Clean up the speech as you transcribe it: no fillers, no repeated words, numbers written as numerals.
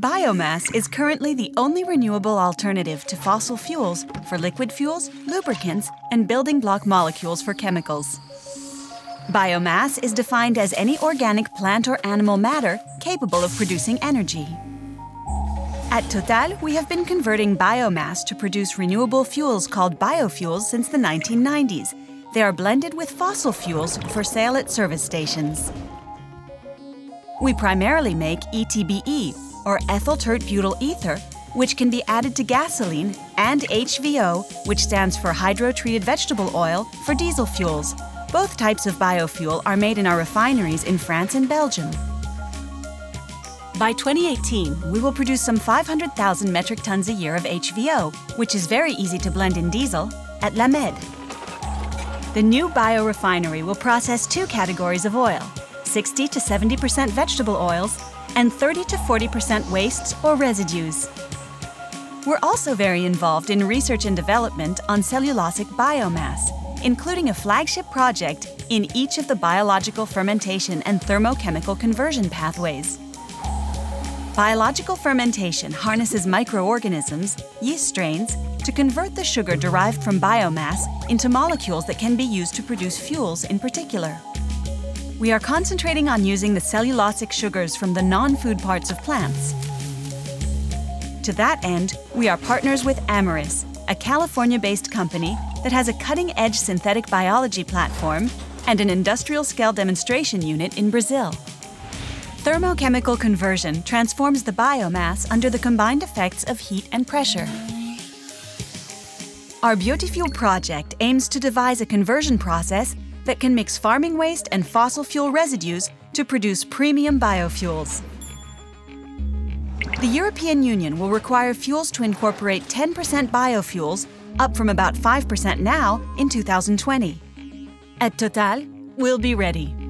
Biomass is currently the only renewable alternative to fossil fuels for liquid fuels, lubricants, and building block molecules for chemicals. Biomass is defined as any organic plant or animal matter capable of producing energy. At Total, we have been converting biomass to produce renewable fuels called biofuels since the 1990s. They are blended with fossil fuels for sale at service stations. We primarily make ETBE, or ethyl tert butyl ether, which can be added to gasoline, and HVO, which stands for hydro-treated vegetable oil, for diesel fuels. Both types of biofuel are made in our refineries in France and Belgium. By 2018, we will produce some 500,000 metric tons a year of HVO, which is very easy to blend in diesel, at La Mède. The new biorefinery will process two categories of oil, 60 to 70% vegetable oils, and 30 to 40% wastes or residues. We're also very involved in research and development on cellulosic biomass, including a flagship project in each of the biological fermentation and thermochemical conversion pathways. Biological fermentation harnesses microorganisms, yeast strains, to convert the sugar derived from biomass into molecules that can be used to produce fuels in particular. We are concentrating on using the cellulosic sugars from the non-food parts of plants. To that end, we are partners with Amyris, a California-based company that has a cutting-edge synthetic biology platform and an industrial-scale demonstration unit in Brazil. Thermochemical conversion transforms the biomass under the combined effects of heat and pressure. Our Biotifuel project aims to devise a conversion process that can mix farming waste and fossil fuel residues to produce premium biofuels. The European Union will require fuels to incorporate 10% biofuels, up from about 5% now, in 2020. At Total, we'll be ready.